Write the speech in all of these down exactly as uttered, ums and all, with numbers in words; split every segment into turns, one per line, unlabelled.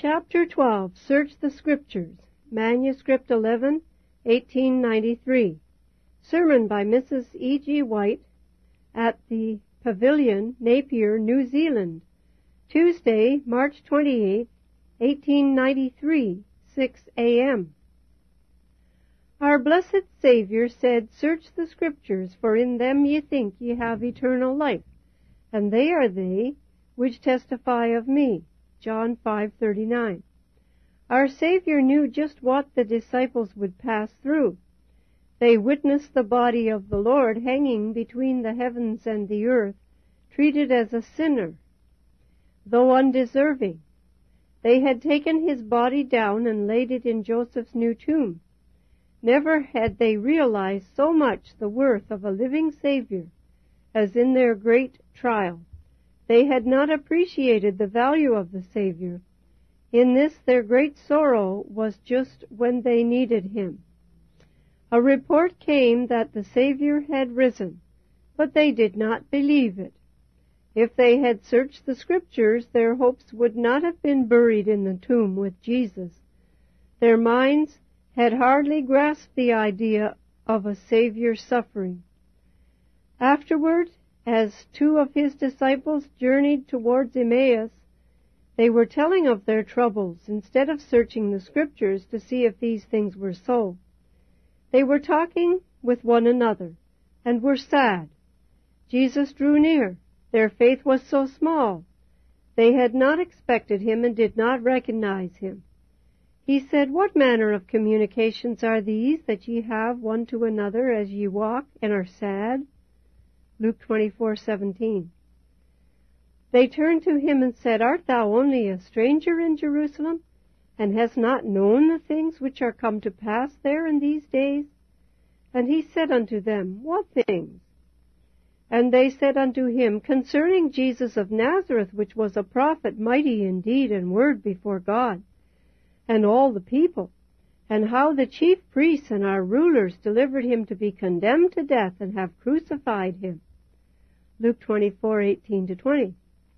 Chapter twelve. Search the Scriptures. Manuscript eleven, eighteen ninety-three. Sermon by Missus E G White at the Pavilion, Napier, New Zealand. Tuesday, March twenty-eighth, eighteen ninety-three, six a m Our blessed Saviour said, Search the Scriptures, for in them ye think ye have eternal life, and they are they which testify of me. John five thirty-nine. Our Savior knew just what the disciples would pass through. They witnessed the body of the Lord hanging between the heavens and the earth, treated as a sinner, though undeserving. They had taken his body down and laid it in Joseph's new tomb. Never had they realized so much the worth of a living Savior as in their great trial. They had not appreciated the value of the Savior. In this their great sorrow was just when they needed him. A report came that the Savior had risen, but they did not believe it. If they had searched the Scriptures, their hopes would not have been buried in the tomb with Jesus. Their minds had hardly grasped the idea of a Savior suffering. Afterward, as two of his disciples journeyed towards Emmaus, they were telling of their troubles instead of searching the Scriptures to see if these things were so. They were talking with one another and were sad. Jesus drew near. Their faith was so small. They had not expected him and did not recognize him. He said, What manner of communications are these that ye have one to another as ye walk and are sad? Luke twenty-four seventeen. They turned to him and said, Art thou only a stranger in Jerusalem, and hast not known the things which are come to pass there in these days? And he said unto them, What things? And they said unto him, Concerning Jesus of Nazareth, which was a prophet, mighty in deed and word before God, and all the people, and how the chief priests and our rulers delivered him to be condemned to death and have crucified him. Luke twenty-four eighteen to twenty.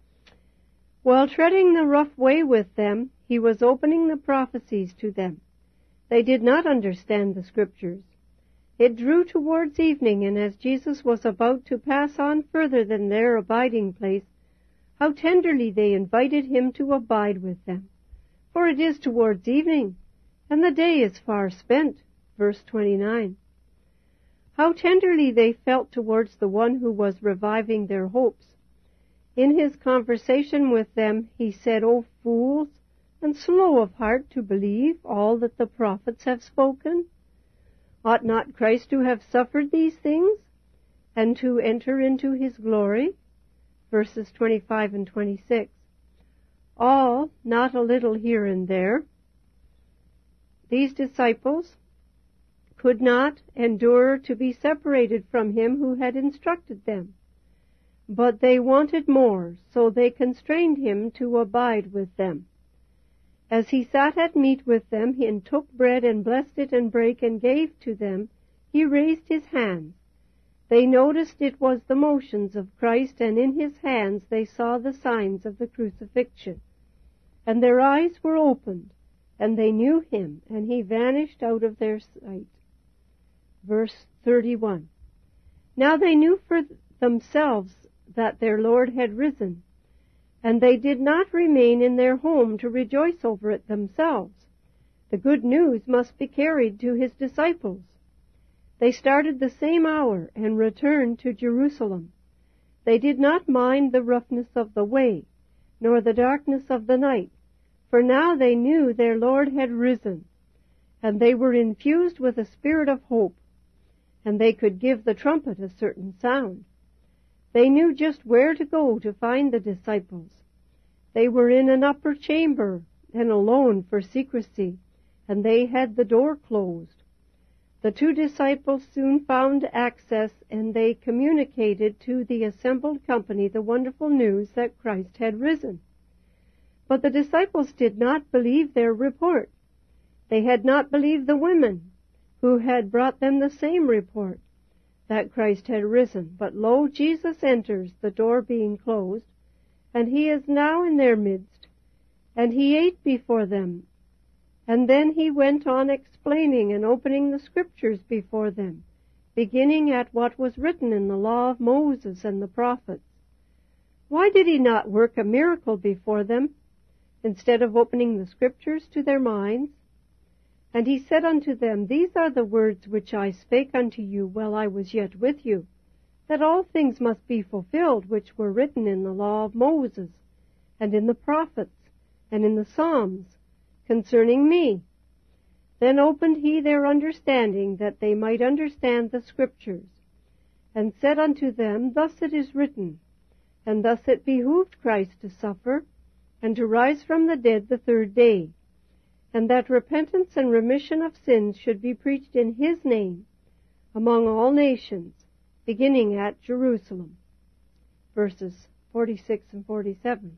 While treading the rough way with them, he was opening the prophecies to them. They did not understand the Scriptures. It drew towards evening, and as Jesus was about to pass on further than their abiding place, how tenderly they invited him to abide with them. For it is towards evening, and the day is far spent. Verse twenty-nine. How tenderly they felt towards the one who was reviving their hopes. In his conversation with them, he said, O fools, and slow of heart to believe all that the prophets have spoken. Ought not Christ to have suffered these things, and to enter into his glory? Verses twenty-five and twenty-six. All, not a little here and there. These disciples could not endure to be separated from him who had instructed them. But they wanted more, so they constrained him to abide with them. As he sat at meat with them, and took bread and blessed it and brake and gave to them, he raised his hands. They noticed it was the motions of Christ, and in his hands they saw the signs of the crucifixion. And their eyes were opened, and they knew him, and he vanished out of their sight. Verse thirty-one. Now they knew for themselves that their Lord had risen, and they did not remain in their home to rejoice over it themselves. The good news must be carried to his disciples. They started the same hour and returned to Jerusalem. They did not mind the roughness of the way, nor the darkness of the night, for now they knew their Lord had risen, and they were infused with a spirit of hope, and they could give the trumpet a certain sound. They knew just where to go to find the disciples. They were in an upper chamber and alone for secrecy, and they had the door closed. The two disciples soon found access, and they communicated to the assembled company the wonderful news that Christ had risen. But the disciples did not believe their report. They had not believed the women who had brought them the same report, that Christ had risen. But lo, Jesus enters, the door being closed, and he is now in their midst. And he ate before them. And then he went on explaining and opening the Scriptures before them, beginning at what was written in the law of Moses and the prophets. Why did he not work a miracle before them, instead of opening the Scriptures to their minds? And he said unto them, These are the words which I spake unto you while I was yet with you, that all things must be fulfilled which were written in the law of Moses, and in the prophets, and in the Psalms, concerning me. Then opened he their understanding, that they might understand the Scriptures, and said unto them, Thus it is written, and thus it behooved Christ to suffer, and to rise from the dead the third day, and that repentance and remission of sins should be preached in his name among all nations, beginning at Jerusalem. Verses forty-six and forty-seven.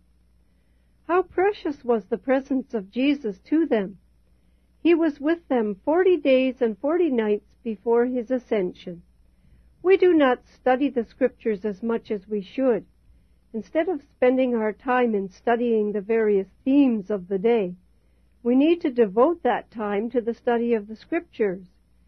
How precious was the presence of Jesus to them! He was with them forty days and forty nights before his ascension. We do not study the Scriptures as much as we should. Instead of spending our time in studying the various themes of the day, we need to devote that time to the study of the Scriptures.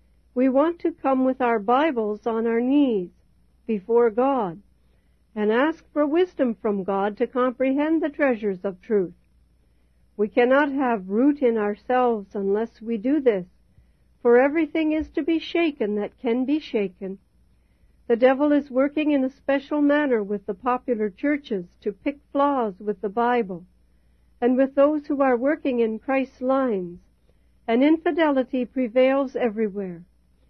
We want to come with our Bibles on our knees before God and ask for wisdom from God to comprehend the treasures of truth. We cannot have root in ourselves unless we do this, for everything is to be shaken that can be shaken. The devil is working in a special manner with the popular churches to pick flaws with the Bible, and with those who are working in Christ's lines, and infidelity prevails everywhere.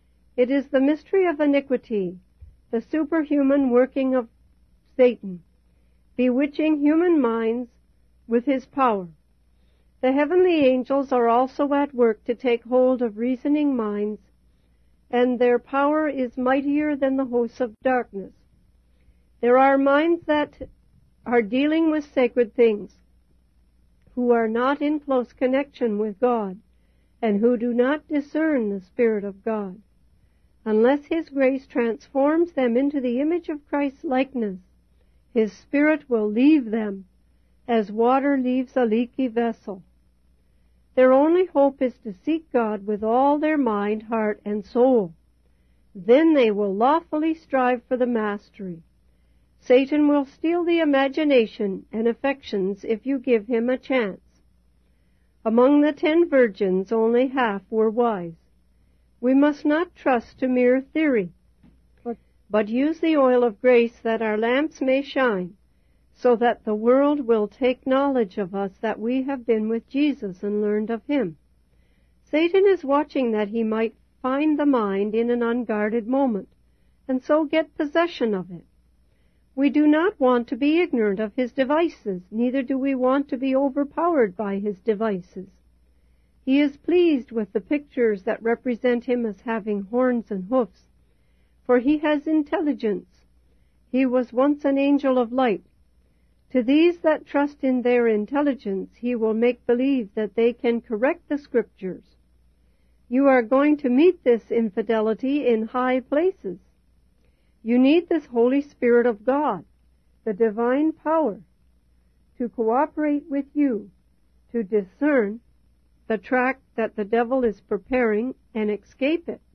It is the mystery of iniquity, the superhuman working of Satan, bewitching human minds with his power. The heavenly angels are also at work to take hold of reasoning minds, and their power is mightier than the hosts of darkness. There are minds that are dealing with sacred things, who are not in close connection with God, and who do not discern the Spirit of God. Unless His grace transforms them into the image of Christ's likeness, His Spirit will leave them as water leaves a leaky vessel. Their only hope is to seek God with all their mind, heart, and soul. Then they will lawfully strive for the mastery. Satan will steal the imagination and affections if you give him a chance. Among the ten virgins, only half were wise. We must not trust to mere theory, but use the oil of grace that our lamps may shine, so that the world will take knowledge of us that we have been with Jesus and learned of Him. Satan is watching that he might find the mind in an unguarded moment, and so get possession of it. We do not want to be ignorant of his devices, neither do we want to be overpowered by his devices. He is pleased with the pictures that represent him as having horns and hoofs, for he has intelligence. He was once an angel of light. To these that trust in their intelligence, he will make believe that they can correct the Scriptures. You are going to meet this infidelity in high places. You need this Holy Spirit of God, the divine power, to cooperate with you to discern the track that the devil is preparing and escape it.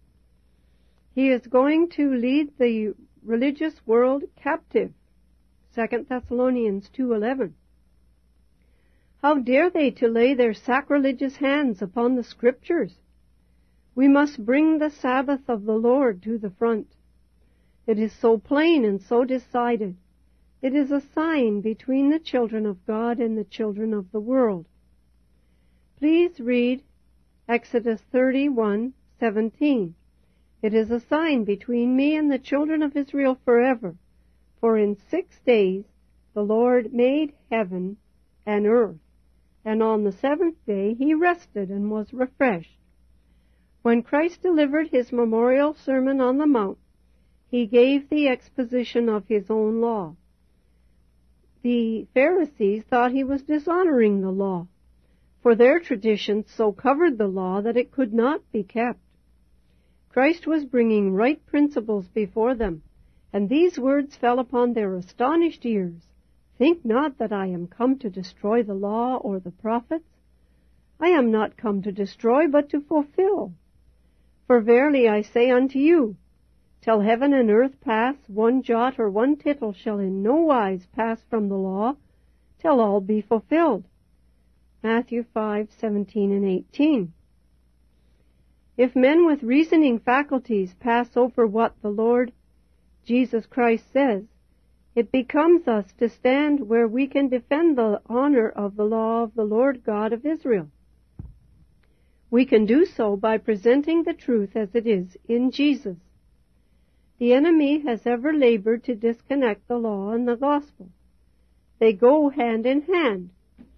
He is going to lead the religious world captive. Second Thessalonians two eleven. How dare they to lay their sacrilegious hands upon the Scriptures? We must bring the Sabbath of the Lord to the front. It is so plain and so decided. It is a sign between the children of God and the children of the world. Please read Exodus thirty-one seventeen. It is a sign between me and the children of Israel forever. For in six days the Lord made heaven and earth, and on the seventh day he rested and was refreshed. When Christ delivered his memorial sermon on the Mount, he gave the exposition of his own law. The Pharisees thought he was dishonoring the law, for their traditions so covered the law that it could not be kept. Christ was bringing right principles before them, and these words fell upon their astonished ears. Think not that I am come to destroy the law or the prophets. I am not come to destroy, but to fulfill. For verily I say unto you, till heaven and earth pass, one jot or one tittle shall in no wise pass from the law, till all be fulfilled. Matthew five seventeen and eighteen. If men with reasoning faculties pass over what the Lord Jesus Christ says, it becomes us to stand where we can defend the honor of the law of the Lord God of Israel. We can do so by presenting the truth as it is in Jesus. The enemy has ever labored to disconnect the law and the gospel. They go hand in hand.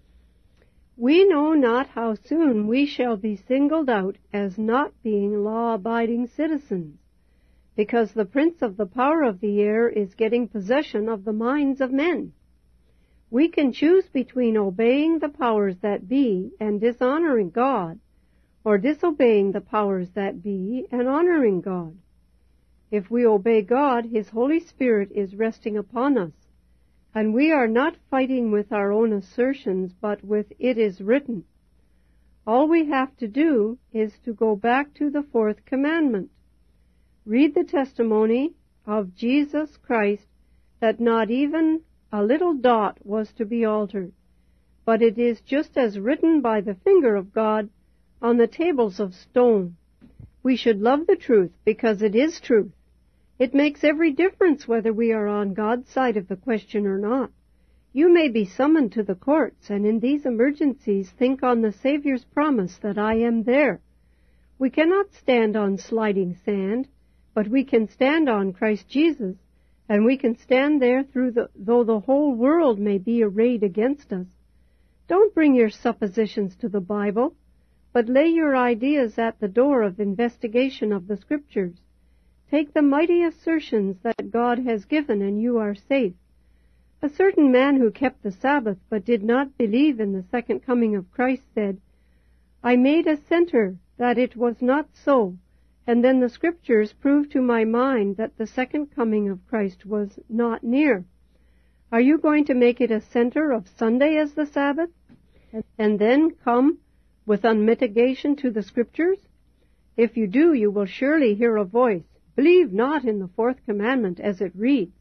We know not how soon we shall be singled out as not being law-abiding citizens, because the prince of the power of the air is getting possession of the minds of men. We can choose between obeying the powers that be and dishonoring God, or disobeying the powers that be and honoring God. If we obey God, His Holy Spirit is resting upon us, and we are not fighting with our own assertions, but with it is written. All we have to do is to go back to the fourth commandment. Read the testimony of Jesus Christ that not even a little dot was to be altered, but it is just as written by the finger of God on the tables of stone. We should love the truth because it is truth. It makes every difference whether we are on God's side of the question or not. You may be summoned to the courts, and in these emergencies think on the Savior's promise that I am there. We cannot stand on sliding sand, but we can stand on Christ Jesus, and we can stand there through the, though the whole world may be arrayed against us. Don't bring your suppositions to the Bible, but lay your ideas at the door of investigation of the Scriptures. Take the mighty assertions that God has given, and you are safe. A certain man who kept the Sabbath but did not believe in the second coming of Christ said, I made a center that it was not so, and then the Scriptures proved to my mind that the second coming of Christ was not near. Are you going to make it a center of Sunday as the Sabbath, and then come with unmitigation to the Scriptures? If you do, you will surely hear a voice, Believe not in the fourth commandment as it reads.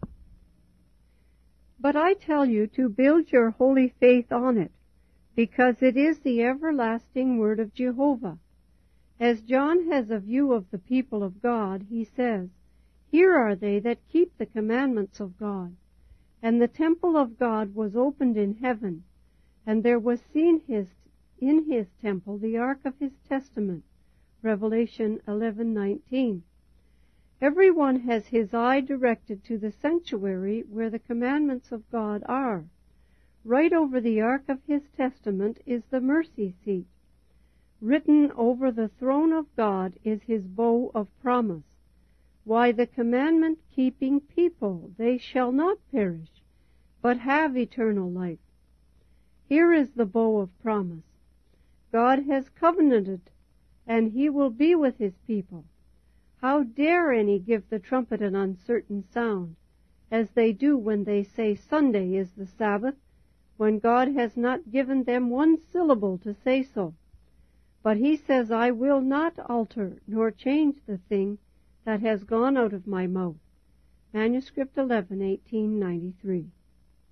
But I tell you to build your holy faith on it, because it is the everlasting word of Jehovah. As John has a view of the people of God, he says, Here are they that keep the commandments of God. And the temple of God was opened in heaven, and there was seen his, in his temple the ark of his testament. Revelation eleven nineteen. Everyone has his eye directed to the sanctuary where the commandments of God are. Right over the ark of his testament is the mercy seat. Written over the throne of God is his bow of promise. Why, the commandment-keeping people, they shall not perish, but have eternal life. Here is the bow of promise. God has covenanted, and he will be with his people. How dare any give the trumpet an uncertain sound, as they do when they say Sunday is the Sabbath, when God has not given them one syllable to say so. But he says, I will not alter nor change the thing that has gone out of my mouth. Manuscript eleven, eighteen ninety-three.